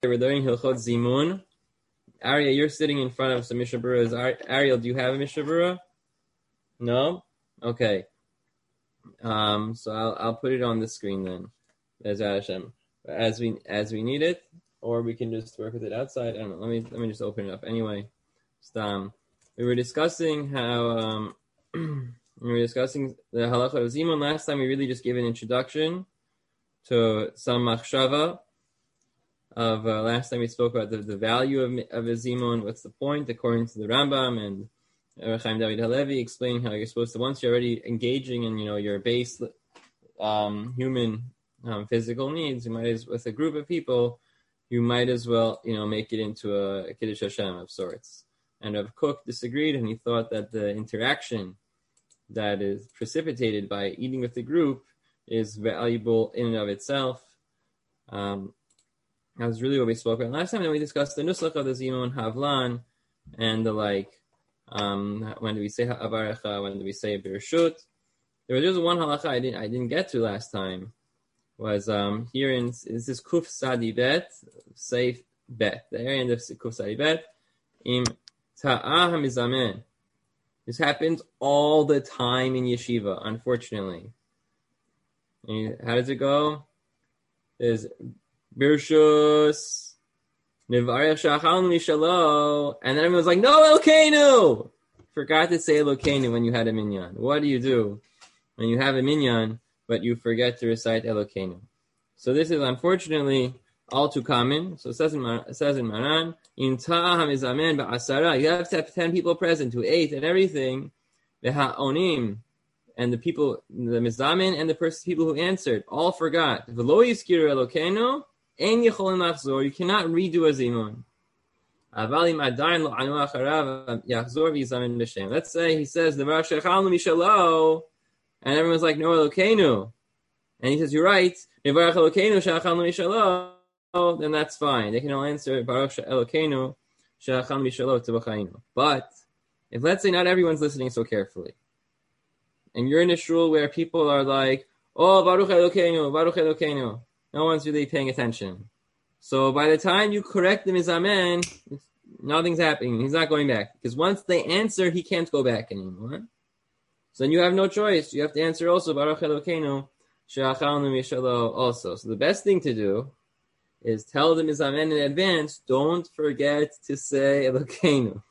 We're learning Hilchot Zimun. Arya, you're sitting in front of some Mishnah Berurahs. Ariel, do you have a Mishnah Berurah? No? Okay. So I'll put it on the screen then. Hashem. As we need it, or we can just work with it outside. I don't know. Let me just open it up. Anyway, we were discussing how we were discussing the halacha of Zimun. Last time we really just gave an introduction to some machshava of last time we spoke about the value of a Zimun. What's the point according to the Rambam and Chaim David Halevi, explaining how you're supposed to, once you're already engaging in your base human physical needs, you might as, with a group of people, you might as well make it into a Kiddush Hashem of sorts. And Rav Kook disagreed, and he thought that the interaction that is precipitated by eating with the group is valuable in and of itself. That was really what we spoke about last time. And we discussed the nusach of the Zimun Havlan and the like. When do we say Ha'avarecha? When do we say Birshut? There was just one halacha I didn't get to last time. Was here in this is Kuf Sadi Bet, Safe Bet, the area end of Kuf Sadi Bet. Im Ta'ah Hamizamen. This happens all the time in yeshiva, unfortunately. And how does it go? There's Birshus, Nivarech Shachal Mishalo, and then everyone's like, no, Elokeinu! Forgot to say Elokeinu when you had a minyan. What do you do when you have a minyan, but you forget to recite Elokeinu? So this is unfortunately all too common. So it says in Maran, in Ta'ah Hamizamen Ba'asara, you have to have 10 people present who ate and everything. The Ha'onim, and the people, the Mizamen, and the people who answered, all forgot. V'lo yiskiru Elokeinu, ein yicholim lachzor. You cannot redo a zimun. Avalim adayin lo anu acharav yachzor v'yizamen b'shem. Let's say he says the Shechal Mishalo, and everyone's like, no Elokeinu, and he says, you're right. Nivarech Elokeinu Shechal Mishalo. Then that's fine. They can all answer Baruch Elokeinu Shechal Mishalo Tzavachayinu. But if, let's say, not everyone's listening so carefully, and you're in a shul where people are like, oh, Baruch Elokeinu, Baruch Elokeinu. No one's really paying attention. So by the time you correct the Mizamen, nothing's happening. He's not going back. Because once they answer, he can't go back anymore. So then you have no choice. You have to answer also, Baruch Elokeinu, She'achalnu Mishalo also. So the best thing to do is tell the Mizamen in advance, don't forget to say Elokeinu.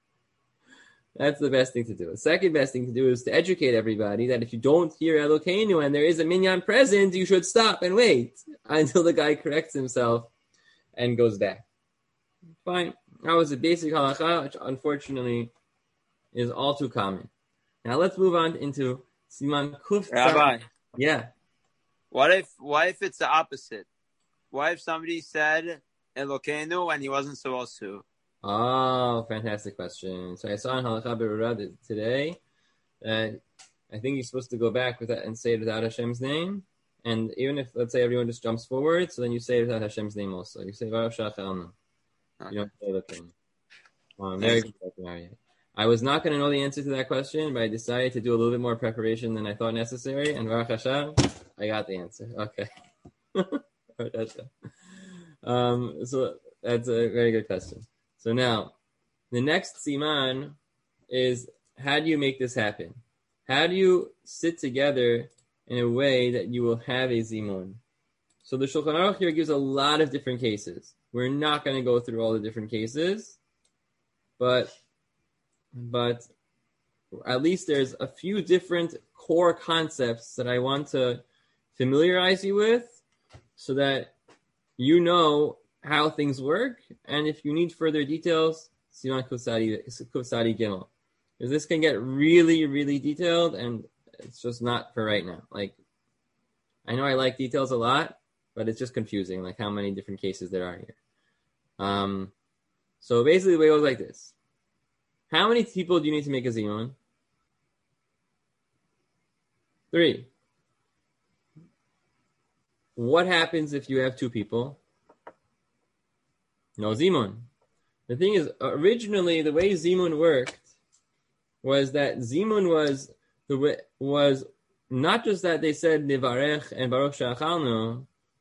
That's the best thing to do. The second best thing to do is to educate everybody that if you don't hear Elokeinu and there is a minyan present, you should stop and wait until the guy corrects himself and goes back. Fine. That was a basic halacha, which unfortunately is all too common. Now let's move on into Siman Kuf. Rabbi. Yeah. What if it's the opposite? What if somebody said Elokeinu and he wasn't supposed to? Oh, fantastic question. So I saw in Halakha Berurah today that I think you're supposed to go back with that and say it without Hashem's name. And even if, let's say, everyone just jumps forward, so then you say it without Hashem's name also. You say Baruch Shachalnu. You don't say Elokeinu. Very good question, Arya. I was not going to know the answer to that question, but I decided to do a little bit more preparation than I thought necessary. And Baruch Hashem, I got the answer. Okay. Baruch Hashem. So that's a very good question. So now, the next siman is, how do you make this happen? How do you sit together in a way that you will have a zimun? So the Shulchan Aruch here gives a lot of different cases. We're not going to go through all the different cases, but at least there's a few different core concepts that I want to familiarize you with so that you know how things work, and if you need further details, Siman Kuf Sadi Gimel. Because this can get really, really detailed, and it's just not for right now. Like, I know I like details a lot, but it's just confusing, like how many different cases there are here. So basically the way it goes like this. How many people do you need to make a zimun? 3. What happens if you have 2 people? No zimun. The thing is, originally the way zimun worked was that zimun was not just that they said nivarech and baruch shachalnu,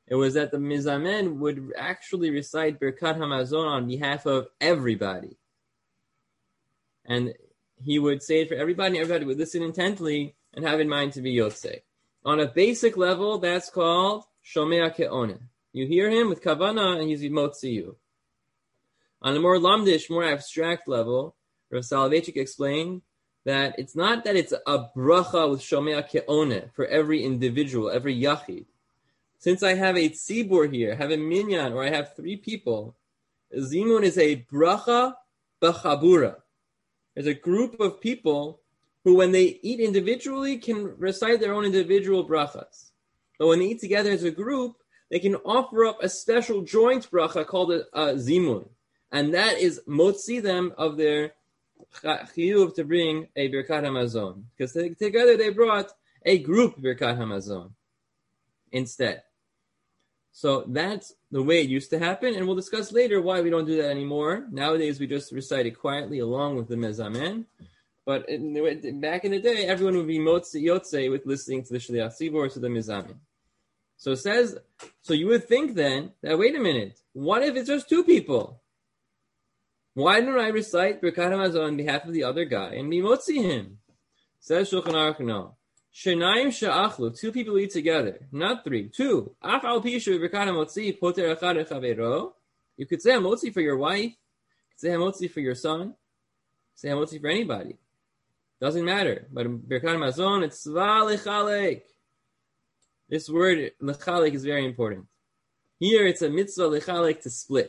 It was that the Mizamen would actually recite Birkat Hamazon on behalf of everybody. And he would say it for everybody, and everybody would listen intently and have in mind to be Yotzei. On a basic level, that's called Shomea Ke'oneh. You hear him with Kavana, and he's Motzi you. On a more lamdish, more abstract level, Rav Soloveitchik explained that it's not that it's a bracha with Shomea Ke'oneh for every individual, every yachid. Since I have a tzibur here, have a minyan, or I have 3 people, zimun is a bracha b'chabura. There's a group of people who, when they eat individually, can recite their own individual brachas. But when they eat together as a group, they can offer up a special joint bracha called a zimun. And that is motzi them of their chiyuv to bring a Birkat Hamazon. Because together they brought a group Birkat Hamazon instead. So that's the way it used to happen, and we'll discuss later why we don't do that anymore. Nowadays, we just recite it quietly along with the mezamen. But back in the day, everyone would be motzi yotzei with listening to the shliach tzibur, to the mezamen. So it says, so you would think then that, wait a minute, what if it's just 2 people? Why don't I recite Birkat Hamazon on behalf of the other guy and be motzi him? Says Shulchan Aruch, no. Shenayim she'achlu, 2 people eat together, not 3, 2. Af al pishu Birkat Hamotzi poter echad echavero. You could say Hamotzi for your wife. You could say Hamotzi for your son. Say Hamotzi for anybody. Doesn't matter. But in Birkat Hamazon, it's tzva lechalek. This word lechalek is very important. Here, it's a mitzvah lechalek, to split.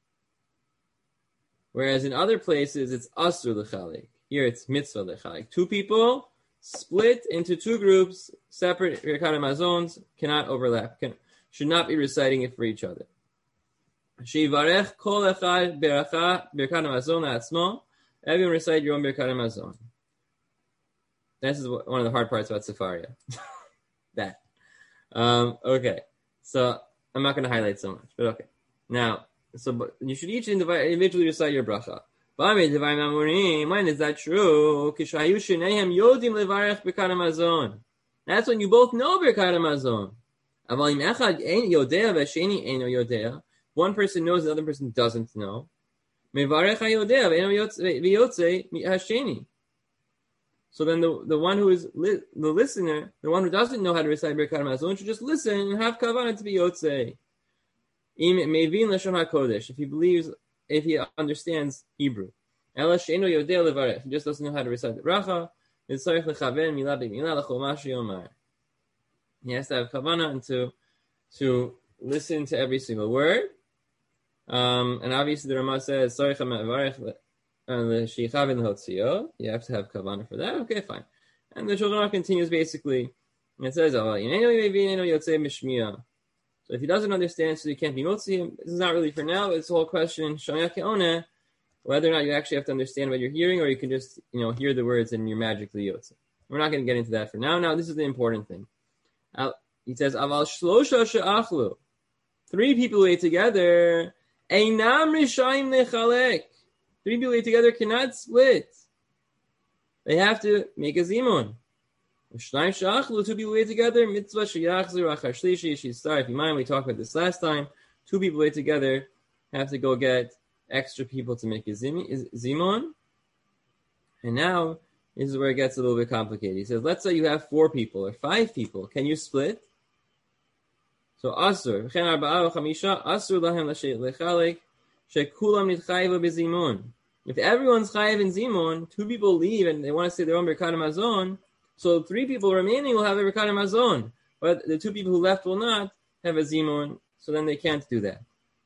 Whereas in other places, it's asur lechalek. Here, it's mitzvah lechalek. 2 people split into 2 groups, separate Birkat Hamazons, cannot overlap, should not be reciting it for each other. Shevarech kol echad beracha Birkat Hamazon la'atzmo. Everyone recite your own Birkat Hamazon. This is one of the hard parts about Sefaria. That. Okay. So I'm not going to highlight so much, but okay. Now, but you should each individually recite your bracha. When is that true? That's when you both know Birkat Hamazon. One person knows, the other person doesn't know. So then the one who is the listener, the one who doesn't know how to recite Birkat Hamazon, should just listen and have kavanah to be yotzei. If he believes, if he understands Hebrew. He just doesn't know how to recite the bracha. He has to have kavanah and to listen to every single word. And obviously the Rama says, you have to have kavanah for that. Okay, fine. And the Shulchan Aruch continues basically, and it says, so if he doesn't understand, so you can't be motzi him. This is not really for now. It's a whole question, Shomea Ke'oneh, whether or not you actually have to understand what you're hearing, or you can just, hear the words and you're magically yotze. We're not going to get into that for now. Now, this is the important thing. He says, Aval shlosha she'achlu. 3 people ate together. Einam rishayim lechalek. 3 people ate together cannot split. They have to make a zimun. 2 people ate together. Mitzvah sheyachzir achar shlishi shistar. If you mind, we talked about this last time. 2 people ate together have to go get extra people to make a zimun. And now, this is where it gets a little bit complicated. He says, let's say you have 4 people or 5 people. Can you split? So, asur. Asur lahem lechalek shekulam nitchayiv bezimun. If everyone's chayiv in zimun, 2 people leave and they want to say their own Birkat Hamazon, so 3 people remaining will have a Birkat Hamazon. But the 2 people who left will not have a zimun, so then they can't do that.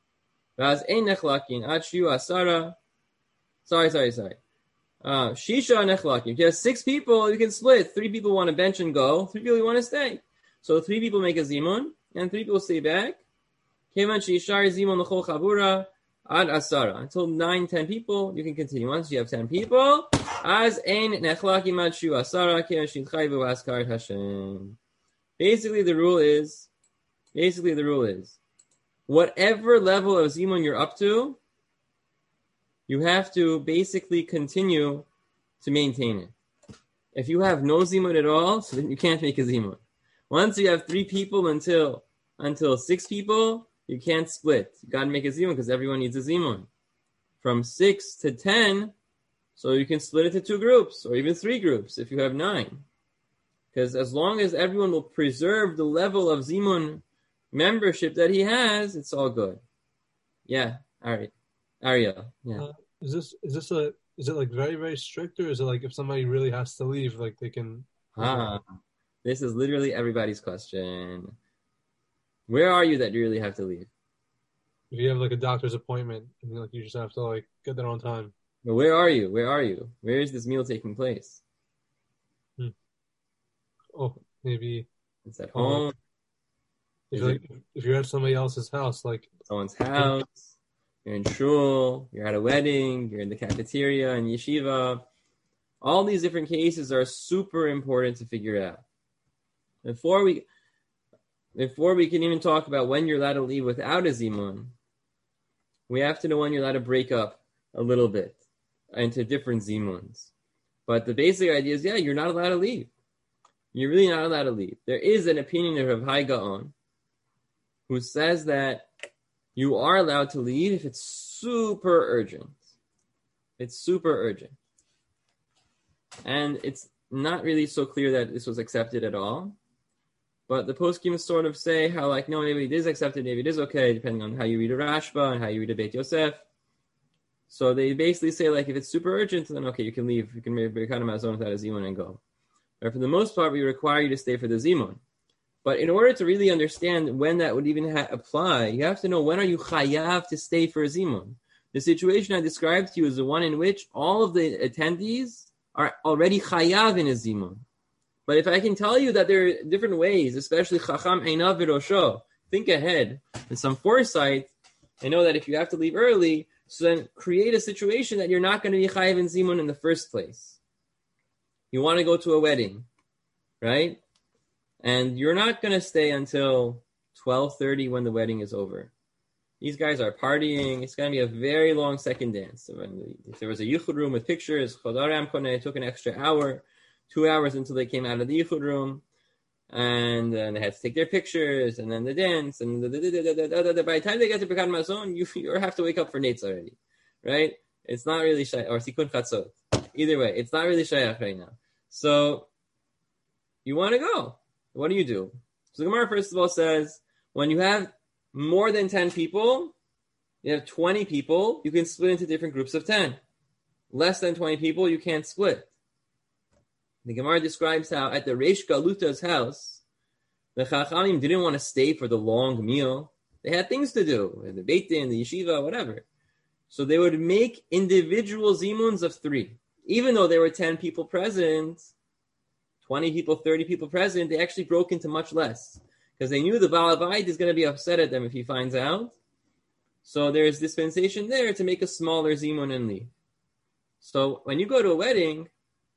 Sorry. Shisha nechlakim. If you have 6 people, you can split. 3 people want to bench and go. 3 people want to stay. So 3 people make a zimun, and 3 people stay back. Kevan shishar zimun l'chol chabura ad asara. Until 9-10 people, you can continue. Once you have 10 people, as ein nechlakim ad shu asara kevan shitchayvu askarat Hashem. Basically, the rule is, whatever level of zimun you're up to, you have to basically continue to maintain it. If you have no zimun at all, so then you can't make a zimun. Once you have 3 people until until 6 people, you can't split. You got to make a zimun because everyone needs a zimun. From 6 to 10, so you can split it to 2 groups or even 3 groups if you have 9. Because as long as everyone will preserve the level of zimun membership that he has, it's all good. Yeah, all right. Ariel, yeah. Is it like very, very strict, or is it like if somebody really has to leave, like they can? This is literally everybody's question. Where are you that you really have to leave? If you have like a doctor's appointment and like you just have to like get there on time. But where are you? Where are you? Where is this meal taking place? Oh, maybe it's at home. If you're at somebody else's house, like someone's house, you're in shul, you're at a wedding, you're in the cafeteria in yeshiva. All these different cases are super important to figure out. Before we can even talk about when you're allowed to leave without a zimun, we have to know when you're allowed to break up a little bit into different zimuns. But the basic idea is, yeah, you're not allowed to leave. You're really not allowed to leave. There is an opinion of Rav Hai Gaon who says that you are allowed to leave if it's super urgent. It's super urgent. And it's not really so clear that this was accepted at all. But the poskim sort of say how, like, no, maybe it is accepted, maybe it is okay, depending on how you read a Rashba and how you read a Beit Yosef. So they basically say, like, if it's super urgent, then okay, you can leave. You can maybe kind of mazon without a zimun and go. But for the most part, we require you to stay for the zimun. But in order to really understand when that would even apply, you have to know when are you chayav to stay for a zimun. The situation I described to you is the one in which all of the attendees are already chayav in a zimun. But if I can tell you that there are different ways, especially chacham einav v'rosho, think ahead with some foresight, and know that if you have to leave early, so then create a situation that you're not going to be chayav in zimun in the first place. You want to go to a wedding, right? And you're not going to stay until 12:30 when the wedding is over. These guys are partying. It's going to be a very long second dance. If there was a yichud room with pictures, it took an extra hour, 2 hours until they came out of the yichud room. And then they had to take their pictures, and then the dance, and by the time they get to Birkat Mazon, you have to wake up for Netz already, right? It's not really shayach, or Sikun Chatzot. Either way, it's not really shayach right now. So you want to go. What do? So the Gemara first of all says, when you have more than 10 people, you have 20 people, you can split into different groups of 10. Less than 20 people, you can't split. The Gemara describes how at the Reish Galuta's house, the Chachamim didn't want to stay for the long meal. They had things to do, the Beit Din, the Yeshiva, whatever. So they would make individual zimuns of 3. Even though there were 10 people present, 20 people, 30 people present, they actually broke into much less. Because they knew the Baal Bayit is going to be upset at them if he finds out. So there's dispensation there to make a smaller zimun and leave. So when you go to a wedding,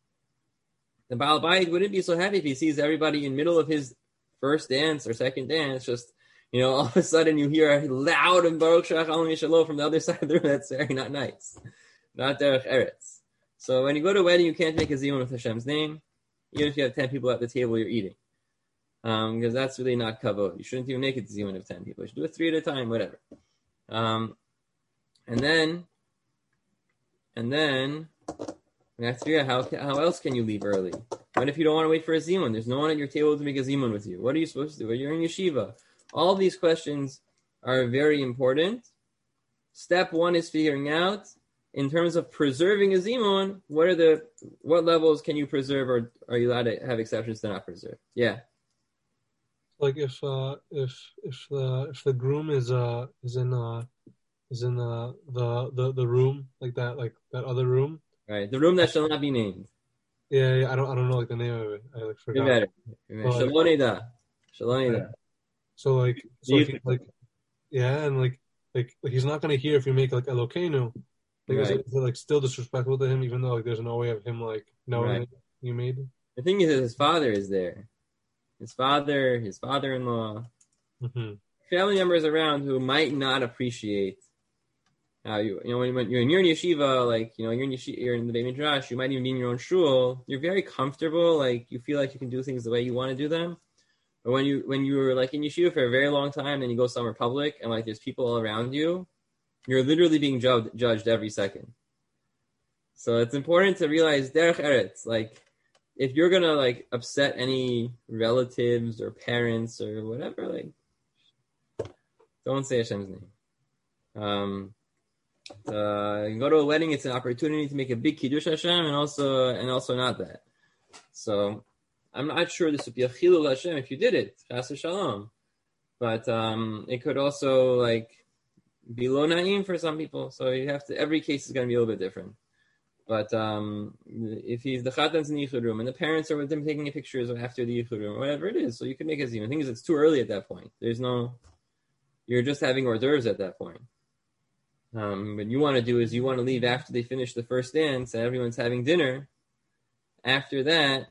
the Baal Bayit wouldn't be so happy if he sees everybody in middle of his first dance or second dance. Just, all of a sudden you hear a loud and Baruch Shach Alam Yishalom from the other side of the room. That's very not nice. Not Derech Eretz. So when you go to a wedding, you can't make a zimun with Hashem's name. Even if you have 10 people at the table you're eating. Because that's really not kavod. You shouldn't even make it to zimun of 10 people. You should do it 3 at a time, whatever. And then we have to figure out how else can you leave early? What if you don't want to wait for a zimun? There's no one at your table to make a zimun with you. What are you supposed to do? You're in yeshiva. All these questions are very important. Step 1 is figuring out, in terms of preserving a zimun, what levels can you preserve, or are you allowed to have exceptions to not preserve? Yeah. Like if the groom is in the room, like that other room, right? The room that shall not be named. Yeah, I don't know like the name of it. I forgot. Shalonida. So he's not gonna hear if you make like Elokeinu. Is it like still disrespectful to him, even though like there's no way of him like knowing that you made it? The thing is that his father is there. His father-in-law, family members around who might not appreciate how when you're in yeshiva, like you're in the Beit Midrash, you might even be in your own shul. You're very comfortable, like you feel like you can do things the way you want to do them. But when you were like in yeshiva for a very long time, and you go somewhere public, and like there's people all around you, you're literally being judged every second. So it's important to realize derech eretz, like if you're gonna like upset any relatives or parents or whatever, like don't say Hashem's name. You go to a wedding, it's an opportunity to make a big kiddush Hashem, and also not that. So I'm not sure this would be a chilul Hashem if you did it, chas v'shalom. But it could also like be lo na'im for some people. So you have to. Every case is going to be a little bit different. But if he's the chatan's in the yichud room and the parents are with him taking pictures after the yichud room or whatever it is, so you can make a zima. The thing is, it's too early at that point. You're just having hors d'oeuvres at that point. What you want to do is you want to leave after they finish the first dance and everyone's having dinner. After that,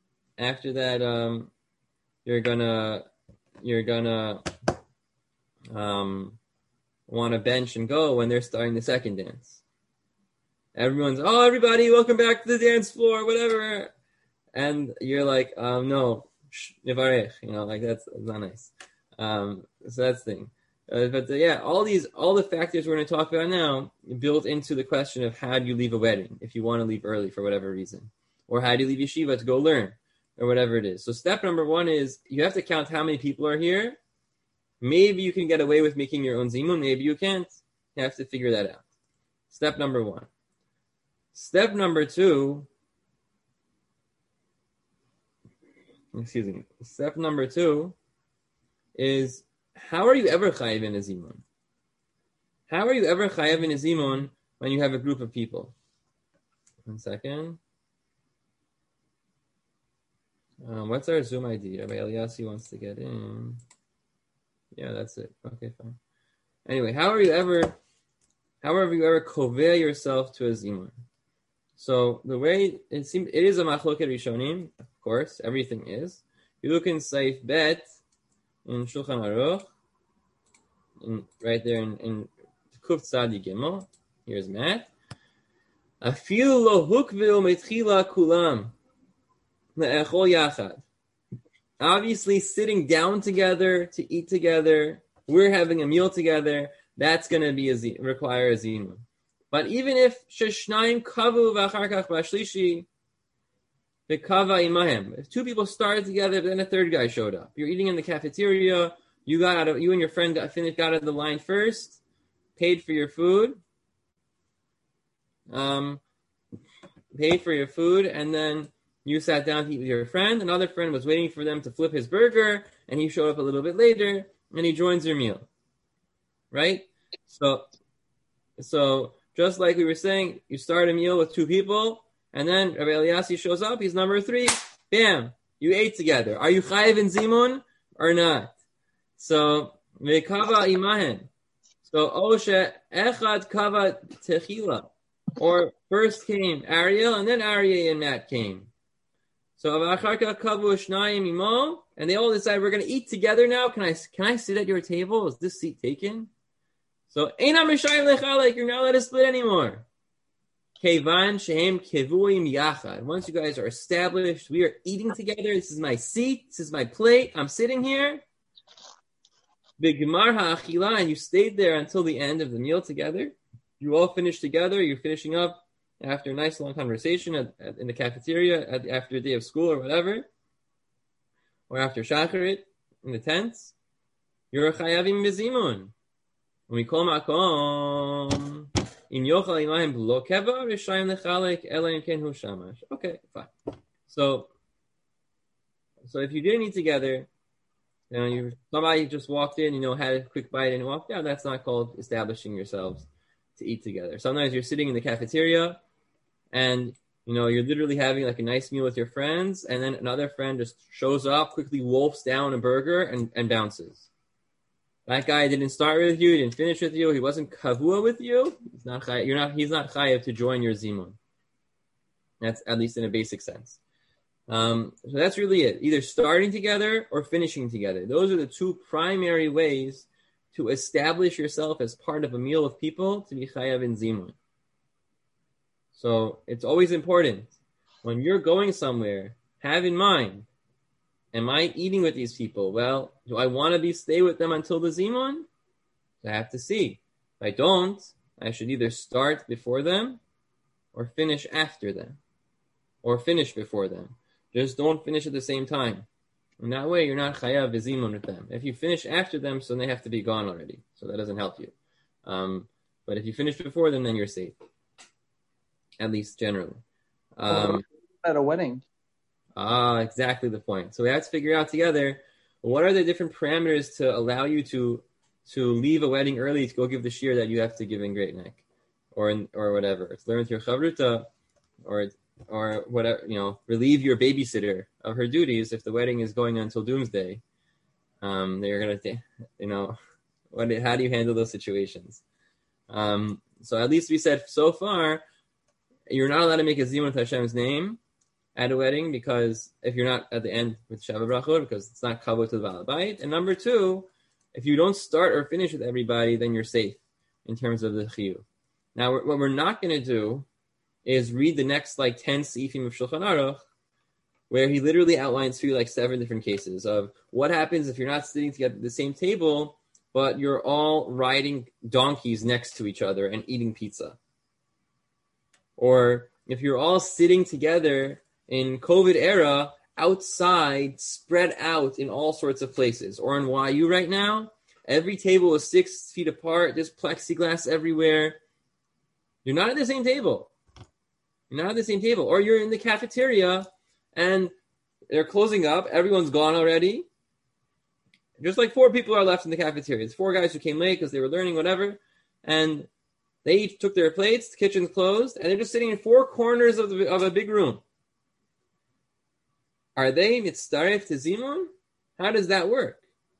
you're gonna want to bench and go when they're starting the second dance. Everybody, welcome back to the dance floor, whatever. And you're like, no, nivarech, like that's not nice. So that's the thing. All the factors we're going to talk about now built into the question of how do you leave a wedding if you want to leave early for whatever reason, or how do you leave yeshiva to go learn, or whatever it is. So step number one is you have to count how many people are here. Maybe you can get away with making your own zimun. Maybe you can't. You have to figure that out. Step number one. Step number two. Step number two is, how are you ever chayiv in a zimun? How are you ever chayiv in a zimun when you have a group of people? 1 second. What's our Zoom ID? Rabbi Eliassi wants to get in. Yeah, that's it. Okay, fine. Anyway, how are you ever koveh yourself to a zimun? So the way it seems, it is a machloket rishonim, of course. Everything is. You look in Saif Bet in Shulchan Aruch, right there in Kuf Tzadi Gimel. Here's Matt. Afilu lo hukvil metchila kulam le'echol yachad. Obviously, sitting down together to eat together, we're having a meal together. That's going to require a zimun. But even if sheshnayim kavu v'acharkach b'ashlishi v'kava imahem, if two people started together, but then a third guy showed up. You're eating in the cafeteria. You and your friend got out of the line first, paid for your food, and then you sat down to eat with your friend. Another friend was waiting for them to flip his burger, and he showed up a little bit later, and he joins your meal. Right? So just like we were saying, you start a meal with two people, and then Rabbi Eliassi shows up, he's number 3, bam, you ate together. Are you chayiv in zimun or not? So, ve'kava imahen. So, oshe echad kava techila. Or first came Ariel, and then Aryeh and Matt came. So, v'acharka kavu shnayim imo, and they all decide we're going to eat together now. Can I sit at your table? Is this seat taken? So, Eina Mishayim Lechalek, you're not allowed to split anymore. Kevan Shehem Kevuim Yachad. Once you guys are established, we are eating together. This is my seat. This is my plate. I'm sitting here. B'gemar ha'achila, and you stayed there until the end of the meal together. You all finished together. You're finishing up after a nice long conversation in the cafeteria, after a day of school or whatever, or after shacharit in the tents. You're chayavim bezimun. When we call makom, in yochal imayim b'lo keva v'shayim lechalek ela im ken hu shamash. Okay, fine. So if you didn't eat together, somebody just walked in, had a quick bite and walked out. That's not called establishing yourselves to eat together. Sometimes you're sitting in the cafeteria, and you're literally having like a nice meal with your friends, and then another friend just shows up, quickly wolfs down a burger and bounces. That guy didn't start with you. He didn't finish with you. He wasn't kavua with you. He's not chayav to join your zimun. That's at least in a basic sense. So that's really it. Either starting together or finishing together. Those are the two primary ways to establish yourself as part of a meal of people to be chayav in zimun. So it's always important when you're going somewhere, have in mind am I eating with these people? Well, do I want to stay with them until the Zimun? I have to see. If I don't, I should either start before them or finish after them or finish before them. Just don't finish at the same time. In that way, you're not chayav v'zimun with them. If you finish after them, so they have to be gone already. So that doesn't help you. But if you finish before them, then you're safe. At least generally. At a wedding. Exactly the point. So we have to figure out together, what are the different parameters to allow you to leave a wedding early to go give the shir that you have to give in Great Neck or whatever. It's learn with your chavruta or whatever, relieve your babysitter of her duties if the wedding is going on until doomsday. They're going to, how do you handle those situations? So at least we said so far, you're not allowed to make a zimun with Hashem's name at a wedding because if you're not at the end with Shabbat Brachot, because it's not kavod to the Baal Bayit. And number two, if you don't start or finish with everybody, then you're safe in terms of the chiyuv. Now, what we're not going to do is read the next 10 seifim of Shulchan Aruch, where he literally outlines for you 7 different cases of what happens if you're not sitting together at the same table, but you're all riding donkeys next to each other and eating pizza. Or if you're all sitting together in COVID era outside, spread out in all sorts of places. Or in YU right now, every table is 6 feet apart, there's plexiglass everywhere. You're not at the same table. You're not at the same table. Or you're in the cafeteria and they're closing up, everyone's gone already. Just 4 people are left in the cafeteria. It's 4 guys who came late because they were learning, whatever. And they each took their plates, the kitchen's closed, and they're just sitting in 4 corners of a big room. Are they mitzaref to zimun? How does that work?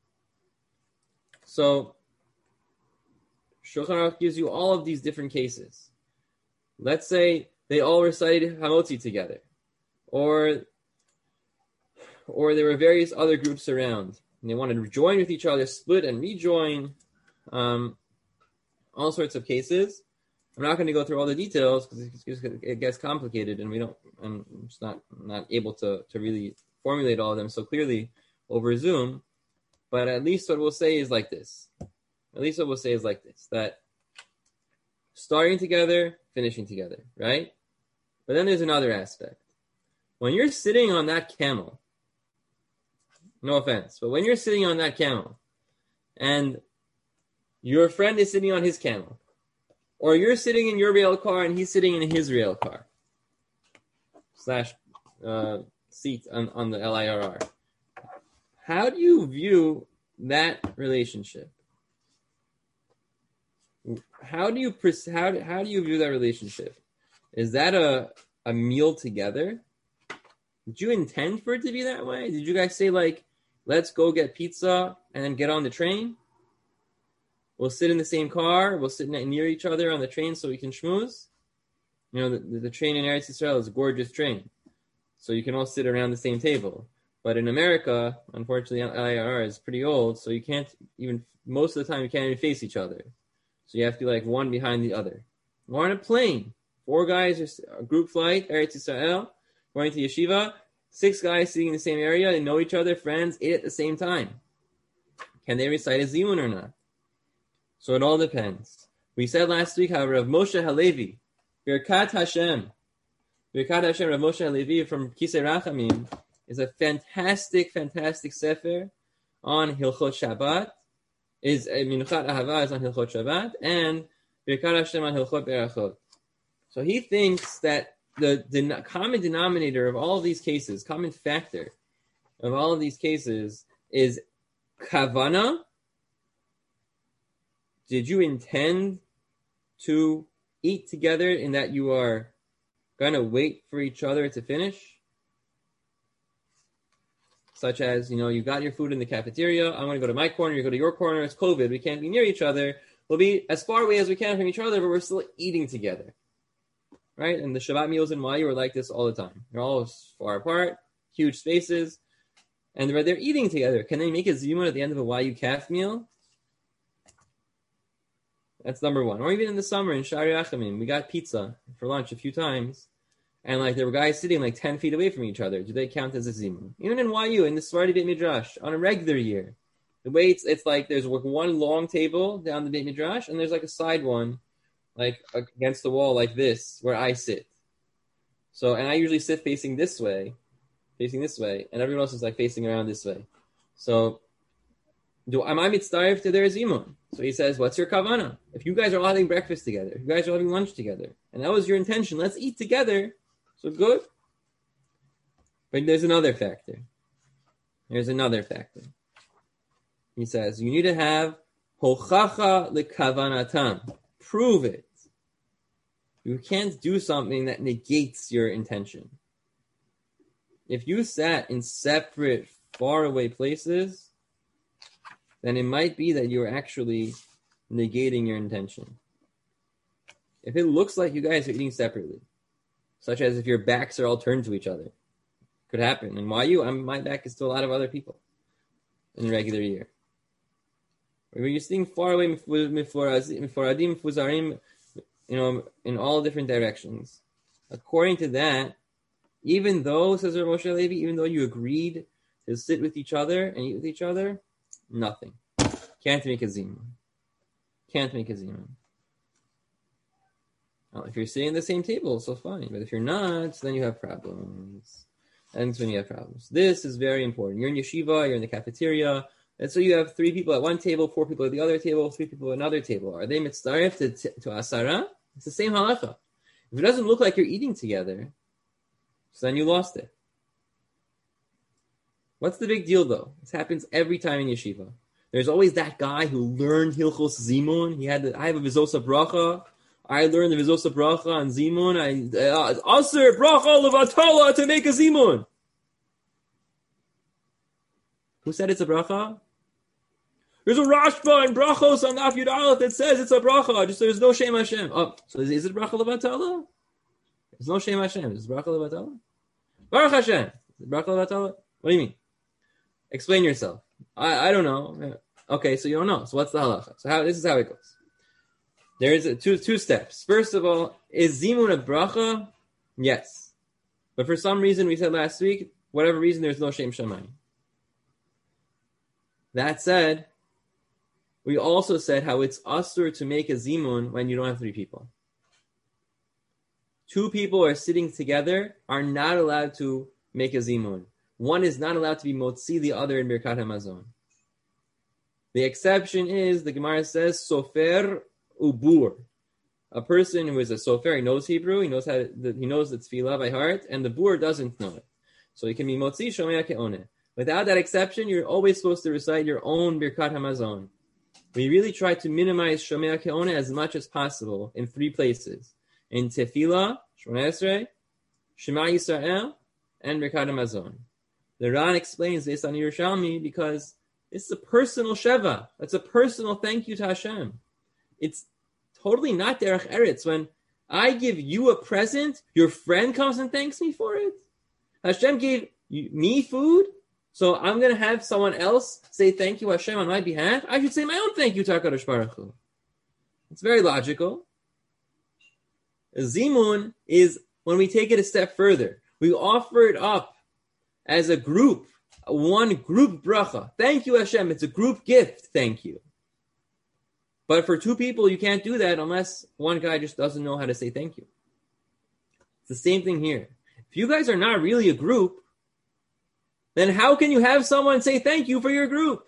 So, Shulchan Aruch gives you all of these different cases. Let's say they all recited Hamotzi together. Or there were various other groups around. And they wanted to join with each other, split and rejoin. All sorts of cases. I'm not going to go through all the details because it gets complicated, and I'm just not able to really formulate all of them so clearly over Zoom. But at least what we'll say is like this. That starting together, finishing together, right? But then there's another aspect. When you're sitting on that camel, no offense, but when you're sitting on that camel and your friend is sitting on his camel, or you're sitting in your rail car and he's sitting in his rail car / seat on the LIRR, how do you view that relationship? How do you view that relationship? Is that a meal together? Did you intend for it to be that way? Did you guys say let's go get pizza and then get on the train? We'll sit in the same car. We'll sit near each other on the train so we can schmooze. The train in Eretz Yisrael is a gorgeous train. So you can all sit around the same table. But in America, unfortunately, LIRR is pretty old, so you can't even, most of the time, you can't even face each other. So you have to be one behind the other. Or on a plane. 4 guys, a group flight, Eretz Yisrael, going to yeshiva. 6 guys sitting in the same area, they know each other, friends, 8 at the same time. Can they recite a zimun or not? So it all depends. We said last week, however, of Moshe Halevi, Birkat Hashem, Rav Moshe Halevi from Kisei Rachamim, is a fantastic sefer on Hilchot Shabbat. Minuchat Ahava is on Hilchot Shabbat, and Birkat Hashem on Hilchot Berachot. So he thinks that the common denominator of all of these cases, common factor of all of these cases is kavana. Did you intend to eat together in that you are going to wait for each other to finish? Such as, you got your food in the cafeteria. I'm going to go to my corner. You go to your corner. It's COVID. We can't be near each other. We'll be as far away as we can from each other, but we're still eating together. Right? And the Shabbat meals in YU are like this all the time. They're all far apart, huge spaces, and they're eating together. Can they make a zimun at the end of a YU calf meal? That's number one. Or even in the summer in Shari Achamim, we got pizza for lunch a few times, and like there were guys sitting like 10 feet away from each other, do they count as a zimun? Even in YU, in the Sephardi Beit Midrash, on a regular year, the way it's like there's one long table down the Beit Midrash, and there's like a side one, like against the wall like this, where I sit. So, and I usually sit facing this way, and everyone else is like facing around this way. So, am I mitzdarif to their zimun? So he says, what's your kavana? If you guys are all having breakfast together, if you guys are having lunch together, and that was your intention, let's eat together. So good. But there's another factor. He says, you need to have hochacha lekavanatam. Prove it. You can't do something that negates your intention. If you sat in separate, faraway places, then it might be that you're actually negating your intention. If it looks like you guys are eating separately, such as if your backs are all turned to each other, could happen. And my back is to a lot of other people in a regular year. When you're sitting far away, miforadim, fuzarim, in all different directions. According to that, even though, says Rav Moshe Levi, even though you agreed to sit with each other and eat with each other, nothing. Can't make a zimun. Well, if you're sitting at the same table, so fine. But if you're not, then you have problems. That's when you have problems. This is very important. You're in yeshiva, you're in the cafeteria, and so you have 3 people at one table, 4 people at the other table, 3 people at another table. Are they mitzdarif to asara? It's the same halacha. If it doesn't look like you're eating together, so then you lost it. What's the big deal, though? This happens every time in yeshiva. There's always that guy who learned Hilchos Zimun. I have a Vizosa Bracha. I learned the Vizosa Bracha on Zimun. Aser Bracha Levatala to make a Zimun. Who said it's a bracha? There's a Rashba in Brachos on Daf Yud Aleph that says it's a bracha. Just there's no Shem Hashem. Oh, so is it bracha levatala? There's no Shem Hashem. Is it bracha levatala? Baruch Hashem. Is it bracha levatala? What do you mean? Explain yourself. I don't know. Okay, so you don't know. So what's the halacha? So this is how it goes. There is two steps. First of all, is zimun a bracha? Yes. But for some reason, we said last week, whatever reason, there's no Shem Shamayim. That said, we also said how it's asur to make a zimun when you don't have 3 people. 2 people are sitting together, are not allowed to make a zimun. One is not allowed to be motzi the other in Birkat HaMazon. The exception is, the Gemara says, sofer ubur. A person who is a sofer, he knows Hebrew, he knows the tefillah by heart, and the bur doesn't know it. So he can be motzi shomea ke'oneh. Without that exception, you're always supposed to recite your own Birkat HaMazon. We really try to minimize Shomea Ke'oneh as much as possible in 3 places. In Tefillah, Shmoneh Esrei, Shema Yisrael, and Birkat HaMazon. The Ran explains this on Yerushalmi because it's a personal Sheva. It's a personal thank you to Hashem. It's totally not Derech Eretz. When I give you a present, your friend comes and thanks me for it. Hashem gave me food, so I'm going to have someone else say thank you Hashem on my behalf. I should say my own thank you to HaKadosh Baruch Hu. It's very logical. Zimun is when we take it a step further. We offer it up as a group, one group bracha. Thank you Hashem. It's a group gift. Thank you. But for 2 people, you can't do that unless one guy just doesn't know how to say thank you. It's the same thing here. If you guys are not really a group, then how can you have someone say thank you for your group?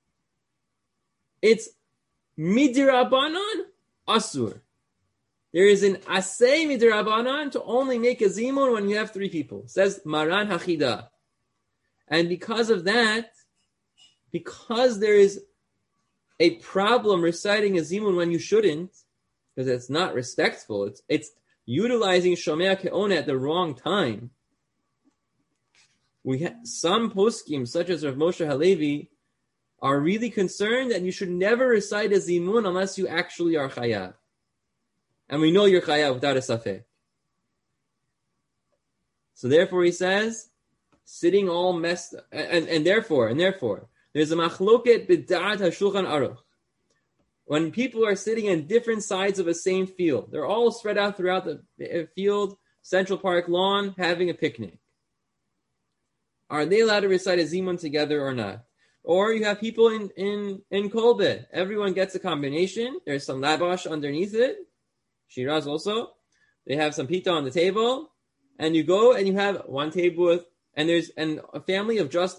It's midirabanan asur. There is an asay midirabanan to only make a zimun when you have 3 people. It says Maran Hachida. And because of that, because there is a problem reciting a zimun when you shouldn't, because it's not respectful, it's utilizing Shomea Ke'oneh at the wrong time. We have some poskim, such as Rav Moshe Halevi, are really concerned that you should never recite a zimun unless you actually are chayav. And we know you're chayav without a safek. So therefore he says, sitting all messed up, and therefore, there's a machloket b'da'at hashulchan aruch. When people are sitting in different sides of the same field, they're all spread out throughout the field, Central Park lawn having a picnic. Are they allowed to recite a zimun together or not? Or you have people in Kolbe. Everyone gets a combination. There's some labash underneath it. Shiraz also. They have some pita on the table. And you go and you have one table with, and there's a family of just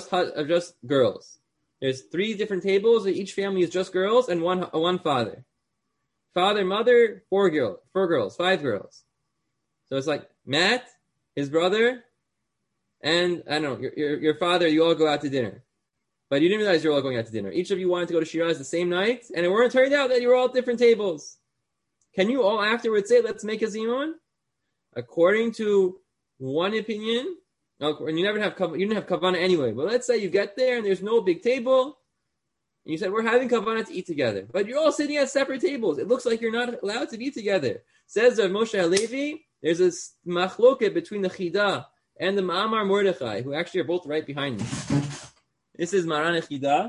girls. There's 3 different tables. Each family is just girls and one father. Father, mother, 4 girls, 5 girls. So it's like Matt, his brother, and I don't know, your father, you all go out to dinner. But you didn't realize you were all going out to dinner. Each of you wanted to go to Shiraz the same night, and it turned out that you were all at different tables. Can you all afterwards say, let's make a zimun? According to one opinion, and you didn't have kavanah anyway, but let's say you get there and there's no big table, and you said, we're having kavanah to eat together. But you're all sitting at separate tables. It looks like you're not allowed to be together. Says Rav Moshe Halevi, there's a machloket between the Chida and the Ma'amar Mordechai, who actually are both right behind me. This is Maran Chida,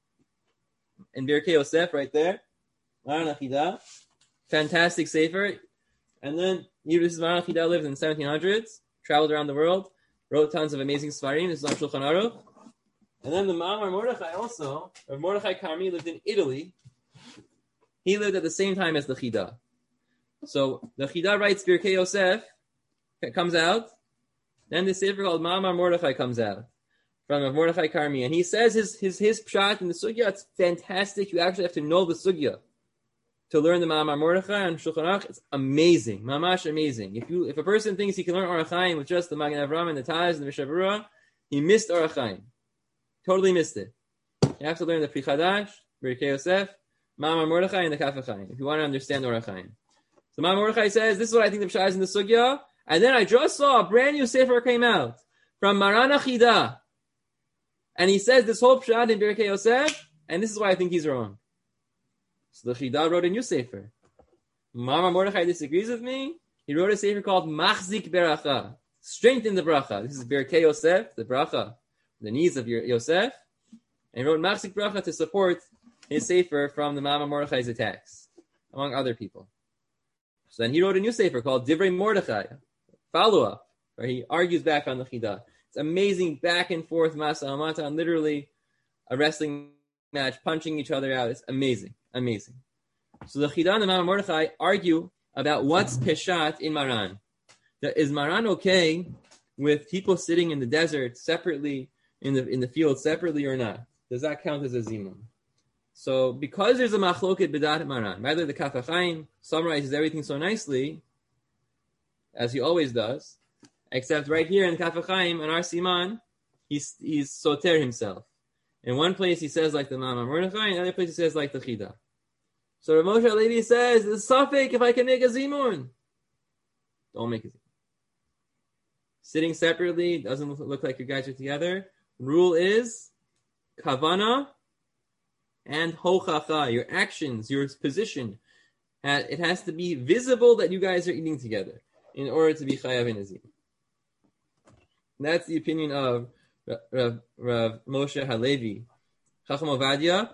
and Birkei Yosef right there. Maran Chida, fantastic sefer. And then this is Maran Chida, lived in the 1700s, traveled around the world, wrote tons of amazing svarim. This is on Shulchan Aruch. And then the Ma'amar Mordechai also, Mordechai Karmi, lived in Italy. He lived at the same time as the Chida. So the Chida writes Birkei Yosef, it comes out. Then the sefer called Ma'amar Mordechai comes out from Mordechai Karmi, and he says his pshat in the sugya. It's fantastic. You actually have to know the sugya to learn the Ma'amar Mordechai and Shulchan Aruch. It's amazing, mamash amazing. If a person thinks he can learn Orach Chaim with just the Magen Avraham and the Taz and the Mishnah Berurah, he missed Orach Chaim. Totally missed it. You have to learn the Pri Chadash, Birkei Yosef, Ma'amar Mordechai, and the Kaf Chaim if you want to understand Orach Chaim. So Ma'amar Mordechai says, this is what I think the pshat is in the sugya. And then I just saw a brand new sefer came out from Maran Chida. And he says this whole pshat in Birkei Yosef, and this is why I think he's wrong. So the Chida wrote a new sefer. Ma'amar Mordechai disagrees with me. He wrote a sefer called Machzik Beracha, strengthen the bracha. This is Birkei Yosef, the bracha, the needs of Yosef. And he wrote Machzik Beracha to support his sefer from the Ma'amar Mordechai's attacks, among other people. So then he wrote a new sefer called Divrei Mordechai, follow-up, where he argues back on the Chida. It's amazing back and forth, Masa Amatan, literally a wrestling match, punching each other out. It's amazing, amazing. So the Chida and the Ma'amar Mordechai argue about what's Peshat in Maran. Is Maran okay with people sitting in the desert separately, in the field separately or not? Does that count as a zimun? So because there's a machloket b'dat Maran, rather the Kaf Chaim summarizes everything so nicely, as he always does, except right here in Kaf Chaim, on our Siman, he's soter himself. In one place he says like the Ma'amar Mordechai, in another place he says like the Chida. So Rav Moshe Halevi says, it's safek if I can make a zimun. Don't make a zimun. Sitting separately doesn't look like you guys are together. Rule is kavana and hochacha, your actions, your position. It has to be visible that you guys are eating together in order to be chayav in a zimun. That's the opinion of Rav Moshe Halevi. Chacham Ovadia,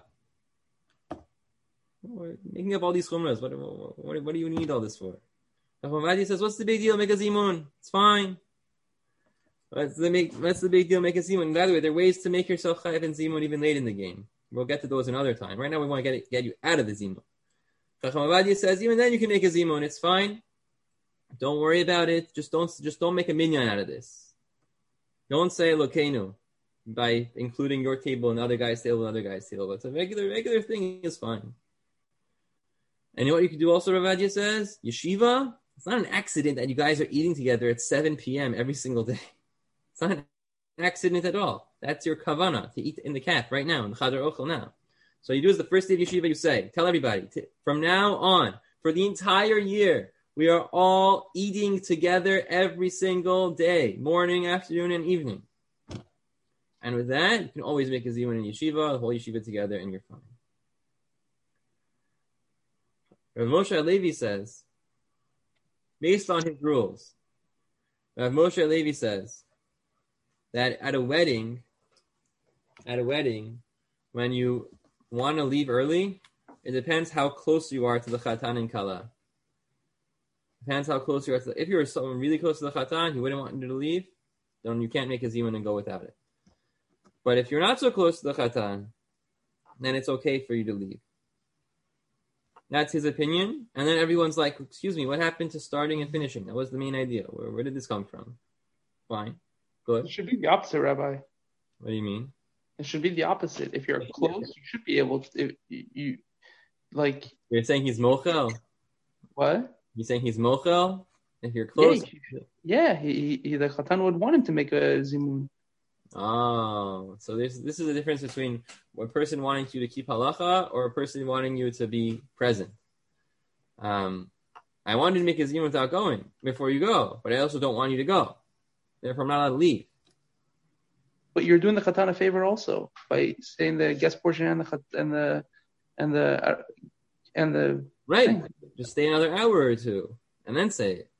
we're making up all these chumras. What do you need all this for? Chacham Ovadia says, what's the big deal? Make a zimun. It's fine. What's the big deal? Make a zimun. By the way, there are ways to make yourself chayav in zimun even late in the game. We'll get to those another time. Right now, we want to get you out of the zimun. Chacham Ovadia says, even then you can make a zimun. It's fine. Don't worry about it. Just don't make a minyan out of this. Don't say Elokeinu by including your table and other guy's table and other guy's table. But a regular thing is fine. And you know what you can do also, Rav Adia says? Yeshiva, it's not an accident that you guys are eating together at 7 p.m. every single day. It's not an accident at all. That's your kavana, to eat in the calf right now, in the Chadar Ochel now. So you do as the first day of Yeshiva, you say, tell everybody, from now on, for the entire year, we are all eating together every single day, morning, afternoon, and evening. And with that, you can always make a zimun in yeshiva, the whole yeshiva together, and you're fine. Rav Moshe Halevi says, based on his rules, Rav Moshe Halevi says that at a wedding, when you want to leave early, it depends how close you are to the chatan and kala. Depends how close you are. If you're someone really close to the Chatan, he wouldn't want you to leave, then you can't make a zimun and go without it. But if you're not so close to the Chatan, then it's okay for you to leave. That's his opinion. And then everyone's like, excuse me, what happened to starting and finishing? That was the main idea. Where did this come from? Fine. Good. It should be the opposite, Rabbi. What do you mean? It should be the opposite. If you're close, you should be able to. You like. You're saying he's mochel? What? You're saying he's mochel? If you're close? Yeah, he the Chatan would want him to make a zimun. Oh, so this is the difference between a person wanting you to keep halacha or a person wanting you to be present. I wanted to make a zimun without going before you go, but I also don't want you to go. Therefore, I'm not allowed to leave. But you're doing the Chatan a favor also by saying the guest portion and the right. thing. Just stay another hour or two and then say it.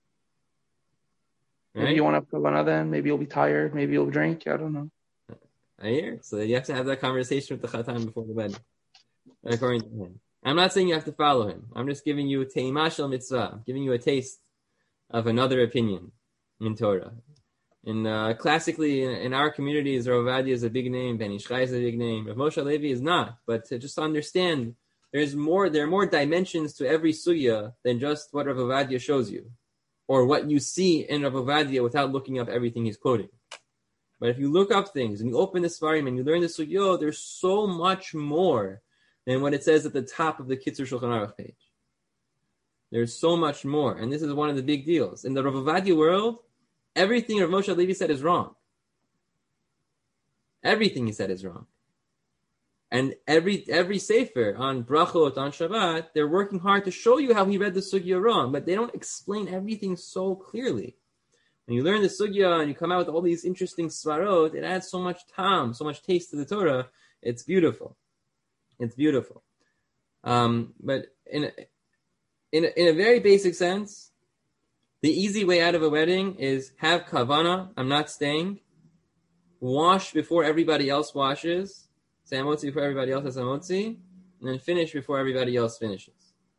Right? Maybe you want to Kavana then. Maybe you'll be tired. Maybe you'll drink. I don't know. I hear. So you have to have that conversation with the Chatan before the wedding, according to him. I'm not saying you have to follow him. I'm just giving you teimah shel mitzvah. I'm giving you a taste of another opinion in Torah. And classically, in our communities, Rav Ovadia is a big name. Ben Ish Chai is a big name. Rav Moshe Levi is not. But to just understand, there are more dimensions to every sugya than just what Rav Ovadia shows you, or what you see in Rav Ovadia without looking up everything he's quoting. But if you look up things and you open the Sfarim and you learn the sugya, there's so much more than what it says at the top of the Kitzur Shulchan Aruch page. There's so much more, and this is one of the big deals. In the Rav Ovadia world, everything Rav Moshe Levi said is wrong. Everything he said is wrong. And every sefer on brachot, on Shabbat, they're working hard to show you how he read the sugya wrong, but they don't explain everything so clearly. When you learn the sugya and you come out with all these interesting svarot, it adds so much tam, so much taste to the Torah. It's beautiful. It's beautiful. But in a very basic sense, the easy way out of a wedding is have kavana, I'm not staying, wash before everybody else washes, say amotzi before everybody else has amotzi, and then finish before everybody else finishes.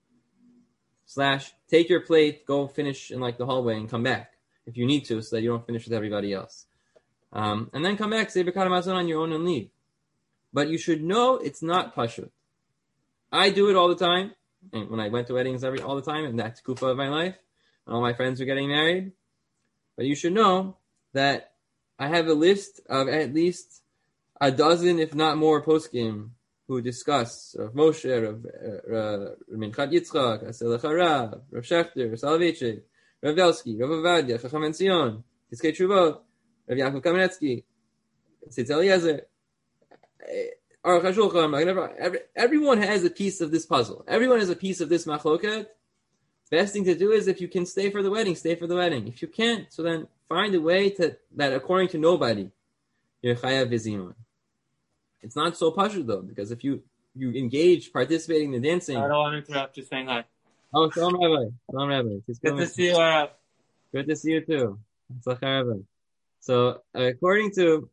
/ take your plate, go finish in like the hallway and come back if you need to, so that you don't finish with everybody else. And then come back, say Birkat Hamazon on your own and leave. But you should know it's not pashut. I do it all the time, and when I went to weddings all the time, and that's kufa of my life, and all my friends are getting married. But you should know that I have a list of at least a dozen, if not more, poskim who discuss Rav Moshe, Rav Minchat Yitzchak, Asel Charav, Rav Shechter, Rav Soloveitchik, Rav Belsky, Rav Ovadia, Chacham Ben Zion, Tiskei Teshuvot, Rav Yaakov Kamenetsky, Tzitz Eliezer, Aruch HaShulchan. Everyone has a piece of this puzzle. Everyone has a piece of this machloket. Best thing to do is if you can stay for the wedding, stay for the wedding. If you can't, so then find a way that according to nobody, you're chayav v'zimun. It's not so pashut though, because if you engage, participating in the dancing. I don't want to interrupt. Just saying hi. Oh, Shalom Rabbi. Shalom Rabbi. Good to see you, Rav. Good to see you too. So according to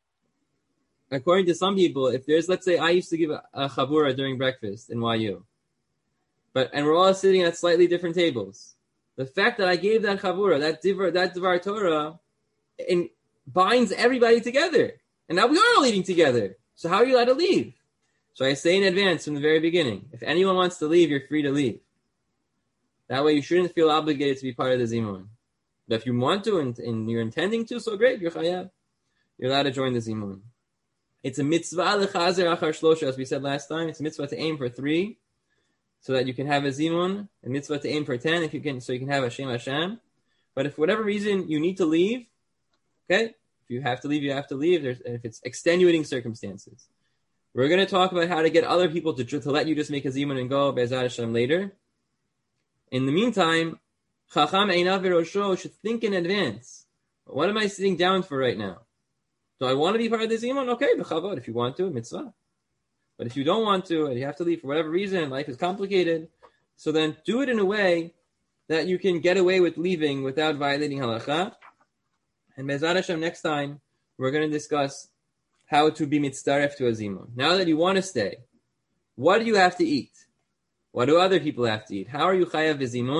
some people, if there's, let's say, I used to give a chabura during breakfast in YU. And we're all sitting at slightly different tables. The fact that I gave that chavura, that divar Torah, binds everybody together. And now we are all eating together. So how are you allowed to leave? So I say in advance from the very beginning, if anyone wants to leave, you're free to leave. That way you shouldn't feel obligated to be part of the zimun. But if you want to and you're intending to, so great, you're chayav. You're allowed to join the zimun. It's a mitzvah lechazer achar shlosha, as we said last time. It's a mitzvah to aim for 3. So that you can have a zimun, a mitzvah to aim for 10, so you can have Hashem Hashem. But if for whatever reason you need to leave, okay, if you have to leave, you have to leave. If it's extenuating circumstances, we're going to talk about how to get other people to let you just make a zimun and go Be'ezrat Hashem later. In the meantime, Chacham Einav V'Rosho should think in advance. What am I sitting down for right now? Do I want to be part of the zimun? Okay, b'chavod. If you want to, mitzvah. But if you don't want to, and you have to leave for whatever reason, life is complicated, so then do it in a way that you can get away with leaving without violating halacha. And Be'ezrat Hashem, next time, we're going to discuss how to be mitzdaref to a zimun. Now that you want to stay, what do you have to eat? What do other people have to eat? How are you chayav v'zimun?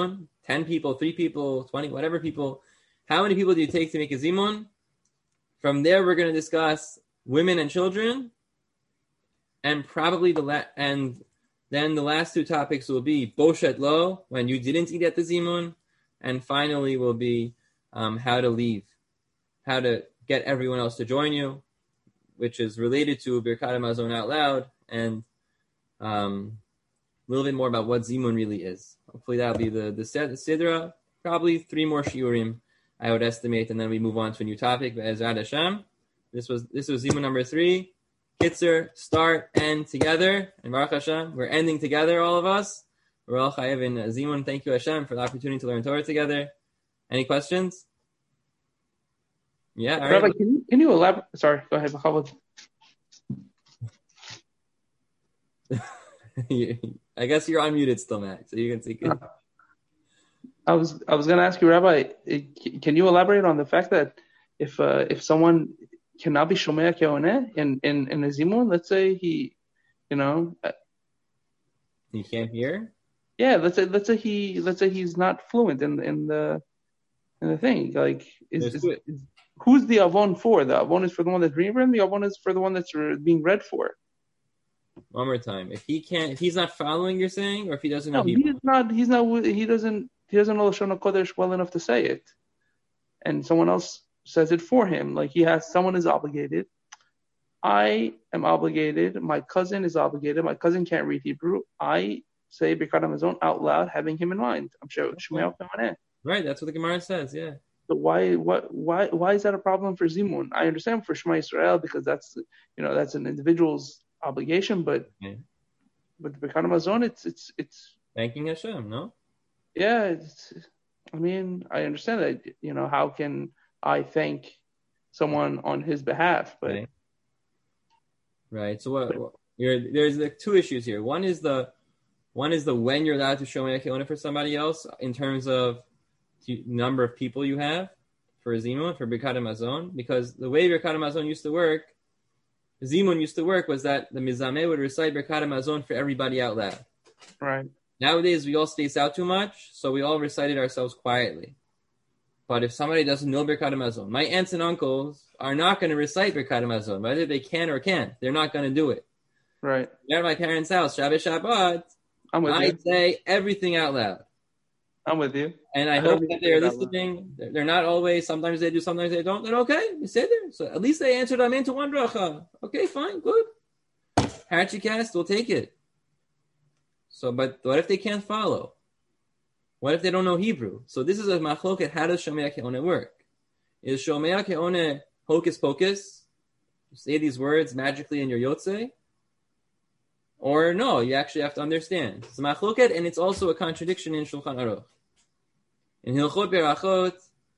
10 people, 3 people, 20, whatever people. How many people do you take to make a zimun? From there, we're going to discuss women and children, and probably then the last 2 topics will be boshet lo, when you didn't eat at the zimun, and finally will be how to leave, how to get everyone else to join you, which is related to Birkat Hamazon out loud, and a little bit more about what zimun really is. Hopefully that'll be the sidra. Probably 3 more shiurim, I would estimate, and then we move on to a new topic. But Ezrat Hashem, this was zimun number 3. Kitzer, start, end together, and Baruch Hashem, we're ending together, all of us. We're all chayav in zimun. Thank you, Hashem, for the opportunity to learn Torah together. Any questions? Yeah, all right. Rabbi, can you elaborate? Sorry, go ahead. I guess you're unmuted still, Matt, so you can take it. I was going to ask you, Rabbi, can you elaborate on the fact that if someone cannot be shomea keoneh in a zimun, let's say he can't hear? Yeah, let's say he's not fluent in the thing. Like, who's the avon for? The avon is for the one that's reading, and the avon is for the one that's being read for. One more time. If he's not following, you're saying, or if he doesn't know, he doesn't know Lashon HaKodesh well enough to say it, and someone else says it for him. Like someone is obligated. I am obligated. My cousin is obligated. My cousin can't read Hebrew. I say Birkat Hamazon out loud, having him in mind. I'm sure. Right, that's what the Gemara says. Yeah. So why is that a problem for Zimun? I understand for Shema Yisrael because that's an individual's obligation, but with Birkat Hamazon, it's thanking Hashem, no? Yeah, I understand that. How can I thank someone on his behalf? But right. So there's 2 issues here. One is the when you're allowed to show Me'akeona for somebody else in terms of number of people you have for Zimun, for Birkat Hamazon, because the way Birkat Hamazon used to work, Zimun used to work, was that the Mizameh would recite Birkat Hamazon for everybody out loud. Right. Nowadays, we all space out too much, so we all recite it ourselves quietly. But if somebody doesn't know Birkat Hamazon, my aunts and uncles are not going to recite Birkat Hamazon, whether they can or can't. They're not going to do it. Right. At my parents' house, Shabbat, I say everything out loud. I'm with you. And I hope that they're listening. They're not always. Sometimes they do, sometimes they don't. Then okay, you say there. So at least they answered Amen to one bracha. Okay, fine, good. Hatchicast, we'll take it. So, but what if they can't follow? What if they don't know Hebrew? So this is a machloket. How does Shomea Ke'oneh work? Is Shomea Ke'oneh hocus pocus? You say these words magically in your yotze? Or no, you actually have to understand. It's a machloket, and it's also a contradiction in Shulchan Aruch. In Hilchot Berachot,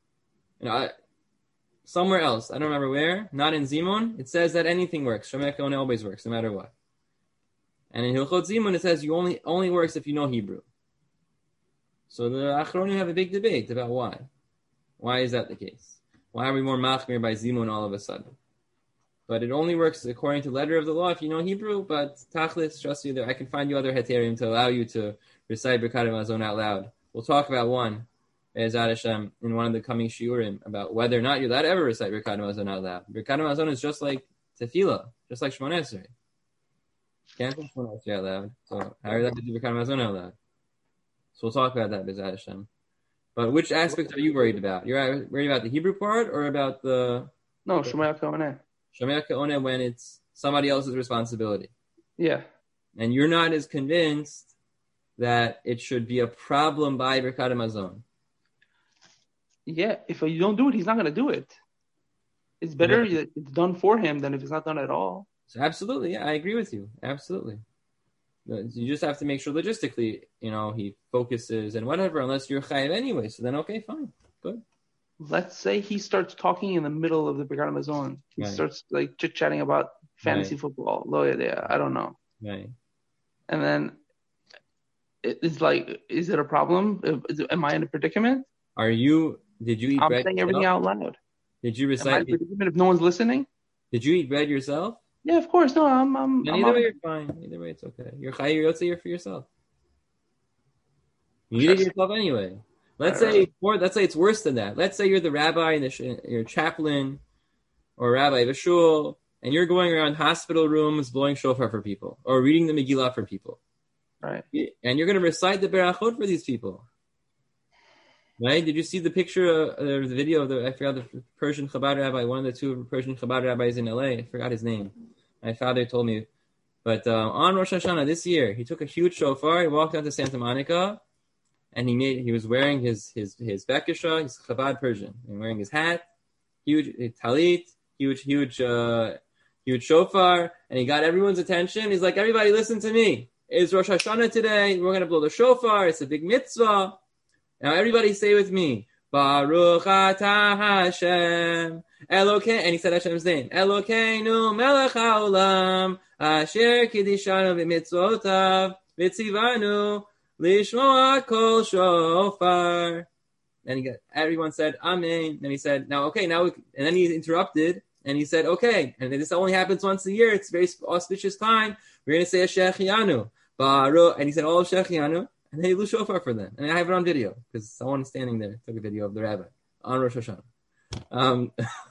somewhere else, I don't remember where, not in Zimun, it says that anything works. Shomea Ke'oneh always works, no matter what. And in Hilchot Zimun, it says you only works if you know Hebrew. So the Achronim have a big debate about why. Why is that the case? Why are we more machmir by Zimun all of a sudden? But it only works according to the letter of the law if you know Hebrew. But Tachlis, trust you, I can find you other heterim to allow you to recite Birkat Hamazon out loud. We'll talk about one, Be'ezrat Hashem, in one of the coming shiurim about whether or not you're allowed to ever recite Birkat Hamazon out loud. Birkat Hamazon is just like tefillah, just like Shmoneh Esrei. Can't say Shmoneh Esrei out loud. So how are you allowed to do Birkat Hamazon out loud? So we'll talk about that, Be'ezrat Hashem. But which aspect are you worried about? You're worried about the Hebrew part or about the... No, Shomea Ke'oneh. Shomea Ke'oneh when it's somebody else's responsibility. Yeah. And you're not as convinced that it should be a problem by Birkat Hamazon. Yeah, if you don't do it, he's not going to do it. It's better that it's done for him than if it's not done at all. So absolutely, yeah, I agree with you. Absolutely. You just have to make sure logistically, he focuses and whatever, unless you're chayav anyway. So then, okay, fine, good. Let's say he starts talking in the middle of the Birkat Hamazon. He starts like chit-chatting about fantasy football. Lo yadea, I don't know. Right. And then it's like, is it a problem? Am I in a predicament? Did you eat bread? I'm saying everything out loud. Did you recite? Am I in a predicament if no one's listening? Did you eat bread yourself? Yeah, of course. No, I'm either way, you're fine. Either way, it's okay. You're chayav, you're for yourself. You eat it yourself anyway. Let's say it's worse than that. Let's say you're the rabbi and you're a chaplain or rabbi of a shul, and you're going around hospital rooms blowing shofar for people or reading the Megillah for people. Right. And you're going to recite the berachot for these people. Right? Did you see the picture, the video of I forgot the Persian Chabad rabbi, one of the two Persian Chabad rabbis in LA. I forgot his name. My father told me. But on Rosh Hashanah this year, he took a huge shofar. He walked out to Santa Monica, and he was wearing his bekisha, his Chabad Persian, and wearing his hat, huge talit, huge shofar, and he got everyone's attention. He's like, everybody, listen to me. It's Rosh Hashanah today. We're going to blow the shofar. It's a big mitzvah. Now everybody say with me, Baruch atah Hashem Elokeinu, and he said Hashem's name, Elokeinu melech haolam, asher kidishanu b'mitzvotav, v'tzivanu lishmoa kol shofar. And everyone said, Amen. And he said, and then he interrupted, and he said, okay, and this only happens once a year. It's a very auspicious time. We're going to say a Shechianu. Baruch, and he said all of Shechianu. And they blew shofar for them. And I have it on video because someone standing there took a video of the rabbi on Rosh Hashanah.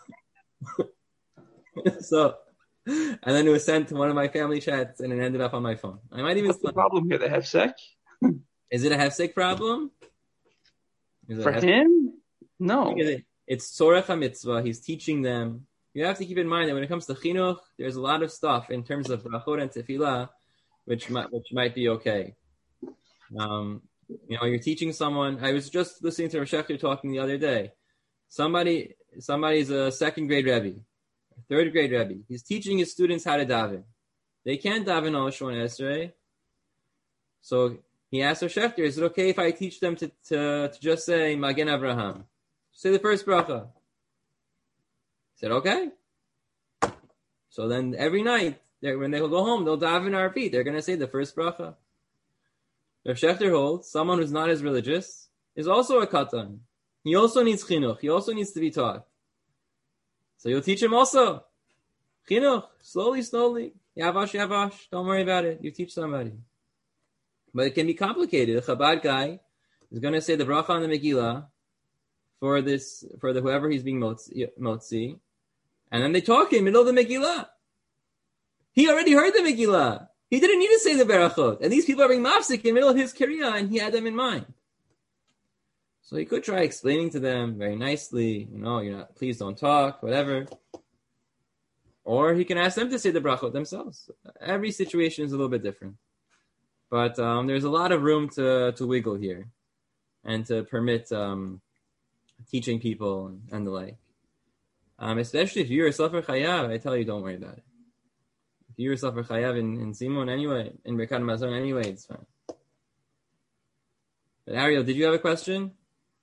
So, and then it was sent to one of my family chats and it ended up on my phone. I might even. What's the problem here? The hefsek? Is it a hefsek problem? For him? No. It's Tzorech HaMitzvah. He's teaching them. You have to keep in mind that when it comes to chinuch, there's a lot of stuff in terms of brachot and tefillah, which might be okay. You're teaching someone. I was just listening to Rav Shechter talking the other day. Somebody's a second grade Rebbe, third grade Rebbe. He's teaching his students how to daven. They can't daven al Shon Esrei. So he asked Rav Shechter, is it okay if I teach them to just say Magen Avraham? Say the first bracha. He said, okay. So then every night, when they go home, they'll daven our feet. They're going to say the first bracha. Rav Shechter holds someone who's not as religious is also a katan. He also needs chinuch. He also needs to be taught. So you'll teach him also. Chinuch, slowly. Yavash. Don't worry about it. You teach somebody. But it can be complicated. A Chabad guy is going to say the bracha on the Megillah for whoever he's being motzi. And then they talk in the middle of the Megillah. He already heard the Megillah. He didn't need to say the berachot. And these people are being mafsik in the middle of his kriya, and he had them in mind. So he could try explaining to them very nicely, please don't talk, whatever. Or he can ask them to say the brachot themselves. Every situation is a little bit different. But there's a lot of room to wiggle here and to permit teaching people and the like. Especially if you're a Sofer Chayav, I tell you, don't worry about it. If you're a Sofer Chayav in Simon anyway, in Birkat Hamazon anyway, it's fine. But Ariel, did you have a question?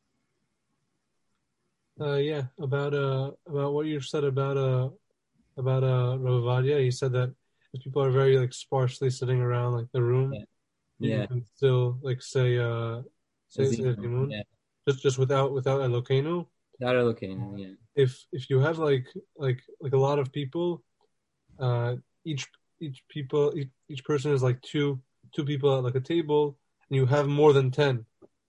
Yeah, about what you said about Rav Ovadia. He said that if people are very sparsely sitting around the room, you can still say Zimun. Yeah. Just without Elokeinu. Without Elokeinu, yeah. If you have like a lot of people, each person is two people at a table, and you have more than 10.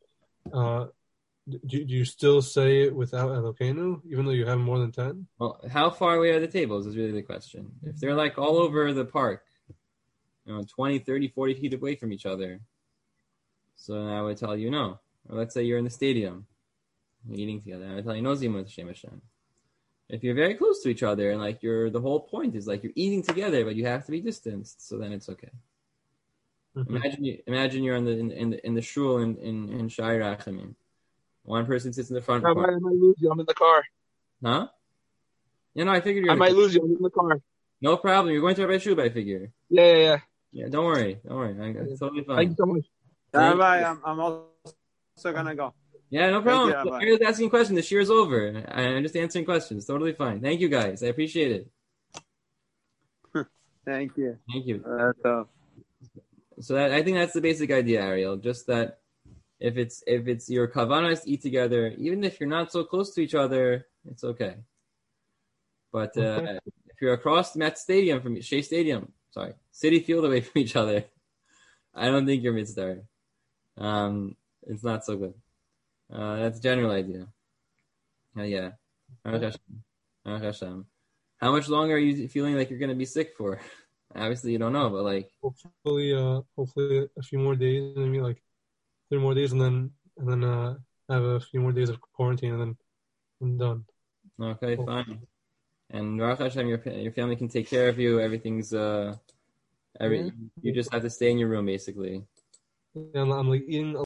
Do you still say it without Elokeinu, even though you have more than 10? Well, how far away are the tables is really the question. If they're all over the park, 20, 30, 40 feet away from each other, so I would tell you no. Or let's say you're in the stadium, eating together, I would tell you no Zimun Shem Hashem. If you're very close to each other and the whole point is you're eating together, but you have to be distanced, so then it's okay. Mm-hmm. Imagine you're in the shul in Shai Rachamim. One person sits in the front. I might lose you. I'm in the car. Huh? I figured I might lose you. I'm in the car. No problem. You're going to Rabbi Shub, I figure. Yeah. Yeah, don't worry. It's totally fine. Thank you so much. Rabbi, I'm also gonna go. Yeah, no problem. I was asking questions. The shir is over. I'm just answering questions. Totally fine. Thank you, guys. I appreciate it. Thank you. So I think that's the basic idea, Ariel. Just that if it's your kavanas to eat together, even if you're not so close to each other, it's okay. But if you're across Met Stadium from Shea Stadium, City Field away from each other, I don't think you're mitzvah. It's not so good. That's a general idea. Yeah. Baruch Hashem. How much longer are you feeling like you're going to be sick for? Obviously, you don't know, but like hopefully a few more days, maybe like 3 more days, and then have a few more days of quarantine, and then I'm done. Okay, fine. And Baruch Hashem, your family can take care of you. Everything's you just have to stay in your room, basically. Yeah, I'm like eating